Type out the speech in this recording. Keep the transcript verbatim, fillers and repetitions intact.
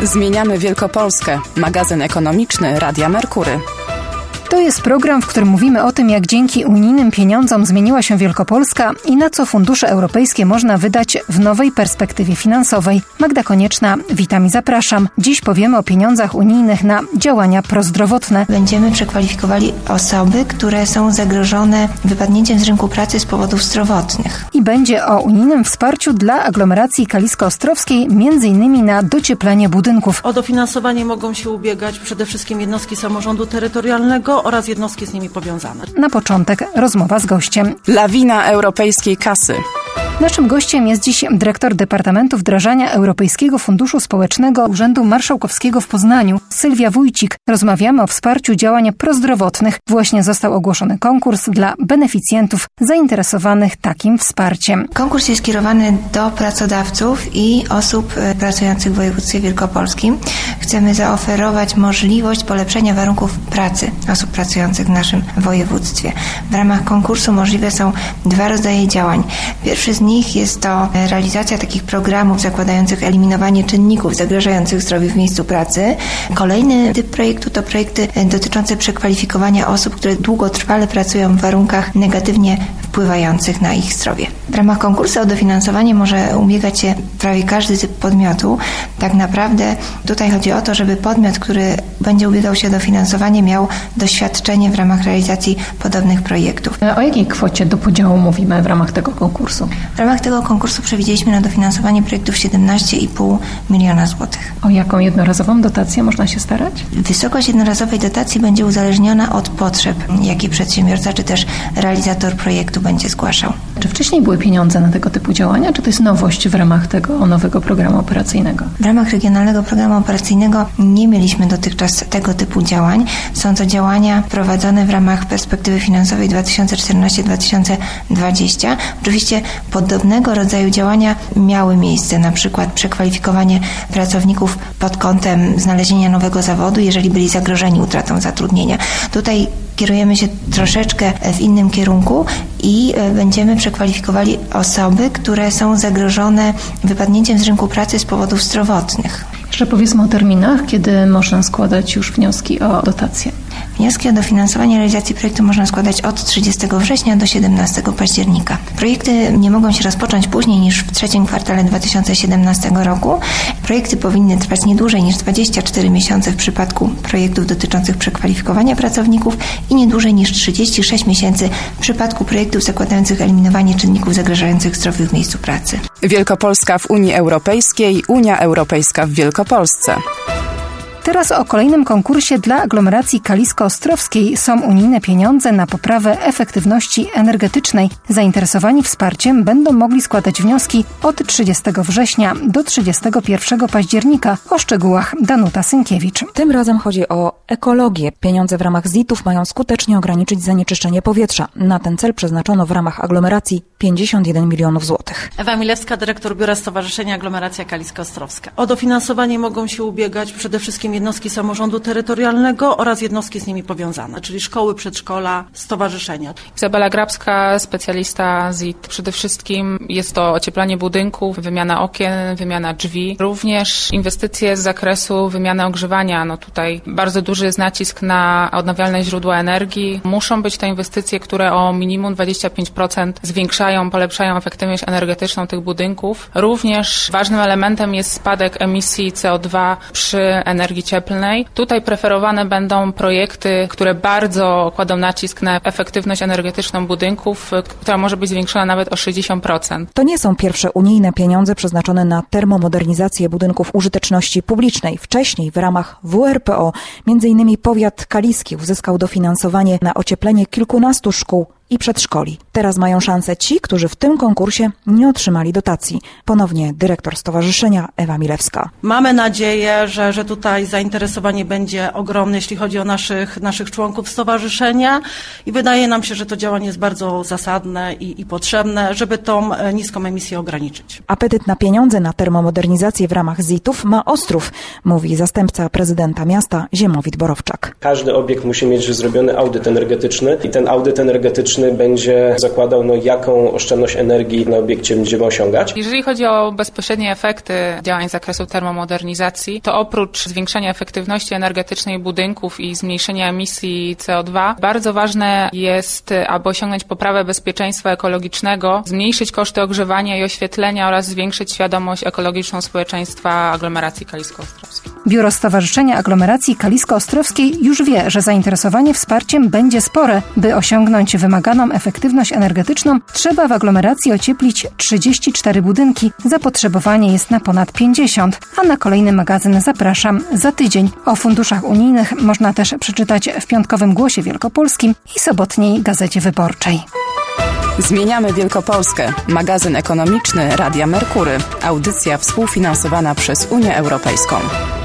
Zmieniamy Wielkopolskę. Magazyn ekonomiczny Radia Merkury. To jest program, w którym mówimy o tym, jak dzięki unijnym pieniądzom zmieniła się Wielkopolska i na co fundusze europejskie można wydać w nowej perspektywie finansowej. Magda Konieczna, witam i zapraszam. Dziś powiemy o pieniądzach unijnych na działania prozdrowotne. Będziemy przekwalifikowali osoby, które są zagrożone wypadnięciem z rynku pracy z powodów zdrowotnych. I będzie o unijnym wsparciu dla aglomeracji kalisko-ostrowskiej, między innymi na docieplenie budynków. O dofinansowanie mogą się ubiegać przede wszystkim jednostki samorządu terytorialnego oraz jednostki z nimi powiązane. Na początek rozmowa z gościem. Lawina europejskiej kasy. Naszym gościem jest dziś dyrektor Departamentu Wdrażania Europejskiego Funduszu Społecznego Urzędu Marszałkowskiego w Poznaniu, Sylwia Wójcik. Rozmawiamy o wsparciu działań prozdrowotnych. Właśnie został ogłoszony konkurs dla beneficjentów zainteresowanych takim wsparciem. Konkurs jest skierowany do pracodawców i osób pracujących w województwie wielkopolskim. Chcemy zaoferować możliwość polepszenia warunków pracy osób pracujących w naszym województwie. W ramach konkursu możliwe są dwa rodzaje działań. Pierwszy z nich jest to realizacja takich programów zakładających eliminowanie czynników zagrażających zdrowiu w miejscu pracy. Kolejny typ projektu to projekty dotyczące przekwalifikowania osób, które długotrwale pracują w warunkach negatywnie wpływających na ich zdrowie. W ramach konkursu o dofinansowanie może ubiegać się prawie każdy typ podmiotu. Tak naprawdę tutaj chodzi o to, żeby podmiot, który będzie ubiegał się o dofinansowanie, miał doświadczenie w ramach realizacji podobnych projektów. O jakiej kwocie do podziału mówimy w ramach tego konkursu? W ramach tego konkursu przewidzieliśmy na dofinansowanie projektów siedemnaście i pół miliona złotych. O jaką jednorazową dotację można się starać? Wysokość jednorazowej dotacji będzie uzależniona od potrzeb, jakie przedsiębiorca czy też realizator projektu będzie zgłaszał. Czy wcześniej były pieniądze na tego typu działania, czy to jest nowość w ramach tego nowego programu operacyjnego? W ramach Regionalnego Programu Operacyjnego nie mieliśmy dotychczas tego typu działań. Są to działania prowadzone w ramach perspektywy finansowej dwa tysiące czternaście do dwa tysiące dwudziestego. Oczywiście podobnego rodzaju działania miały miejsce, na przykład przekwalifikowanie pracowników pod kątem znalezienia nowego zawodu, jeżeli byli zagrożeni utratą zatrudnienia. Tutaj kierujemy się troszeczkę w innym kierunku i będziemy przekwalifikowali osoby, które są zagrożone wypadnięciem z rynku pracy z powodów zdrowotnych. Jeszcze powiedzmy o terminach, kiedy można składać już wnioski o dotację. Wnioski o dofinansowanie realizacji projektu można składać od trzydziestego września do siedemnastego października. Projekty nie mogą się rozpocząć później niż w trzecim kwartale dwa tysiące siedemnastego roku. Projekty powinny trwać nie dłużej niż dwadzieścia cztery miesiące w przypadku projektów dotyczących przekwalifikowania pracowników i nie dłużej niż trzydzieści sześć miesięcy w przypadku projektów zakładających eliminowanie czynników zagrażających zdrowiu w miejscu pracy. Wielkopolska w Unii Europejskiej, Unia Europejska w Wielkopolsce. Teraz o kolejnym konkursie dla aglomeracji kalisko-ostrowskiej. Są unijne pieniądze na poprawę efektywności energetycznej. Zainteresowani wsparciem będą mogli składać wnioski od trzydziestego września do trzydziestego pierwszego października. O szczegółach Danuta Synkiewicz. Tym razem chodzi o ekologię. Pieniądze w ramach Z I T-ów mają skutecznie ograniczyć zanieczyszczenie powietrza. Na ten cel przeznaczono w ramach aglomeracji pięćdziesiąt jeden milionów złotych. Ewa Milewska, dyrektor Biura Stowarzyszenia Aglomeracja Kalisko-Ostrowska. O dofinansowanie mogą się ubiegać przede wszystkim jednostki samorządu terytorialnego oraz jednostki z nimi powiązane, czyli szkoły, przedszkola, stowarzyszenia. Izabela Grabska, specjalista Z I T. Przede wszystkim jest to ocieplanie budynków, wymiana okien, wymiana drzwi, również inwestycje z zakresu wymiany ogrzewania. No tutaj bardzo duży jest nacisk na odnawialne źródła energii. Muszą być to inwestycje, które o minimum dwadzieścia pięć procent zwiększają, polepszają efektywność energetyczną tych budynków. Również ważnym elementem jest spadek emisji C O dwa przy energii cieplnej. Tutaj preferowane będą projekty, które bardzo kładą nacisk na efektywność energetyczną budynków, która może być zwiększona nawet o sześćdziesiąt procent. To nie są pierwsze unijne pieniądze przeznaczone na termomodernizację budynków użyteczności publicznej. Wcześniej w ramach W R P O między innymi powiat kaliski uzyskał dofinansowanie na ocieplenie kilkunastu szkół i przedszkoli. Teraz mają szansę ci, którzy w tym konkursie nie otrzymali dotacji. Ponownie dyrektor stowarzyszenia Ewa Milewska. Mamy nadzieję, że, że tutaj zainteresowanie będzie ogromne, jeśli chodzi o naszych, naszych członków stowarzyszenia i wydaje nam się, że to działanie jest bardzo zasadne i, i potrzebne, żeby tą niską emisję ograniczyć. Apetyt na pieniądze na termomodernizację w ramach Z I T-ów ma Ostrów, mówi zastępca prezydenta miasta Ziemowit Borowczak. Każdy obiekt musi mieć zrobiony audyt energetyczny i ten audyt energetyczny energetyczny będzie zakładał, no, jaką oszczędność energii na obiekcie będziemy osiągać. Jeżeli chodzi o bezpośrednie efekty działań z zakresu termomodernizacji, to oprócz zwiększenia efektywności energetycznej budynków i zmniejszenia emisji C O dwa, bardzo ważne jest, aby osiągnąć poprawę bezpieczeństwa ekologicznego, zmniejszyć koszty ogrzewania i oświetlenia oraz zwiększyć świadomość ekologiczną społeczeństwa aglomeracji kalisko-ostrowskiej. Biuro Stowarzyszenia Aglomeracji Kalisko-Ostrowskiej już wie, że zainteresowanie wsparciem będzie spore. By osiągnąć wymaganą efektywność energetyczną, trzeba w aglomeracji ocieplić trzydzieści cztery budynki. Zapotrzebowanie jest na ponad pięćdziesiąt, a na kolejny magazyn zapraszam za tydzień. O funduszach unijnych można też przeczytać w Piątkowym Głosie Wielkopolskim i sobotniej Gazecie Wyborczej. Zmieniamy Wielkopolskę. Magazyn ekonomiczny Radia Merkury. Audycja współfinansowana przez Unię Europejską.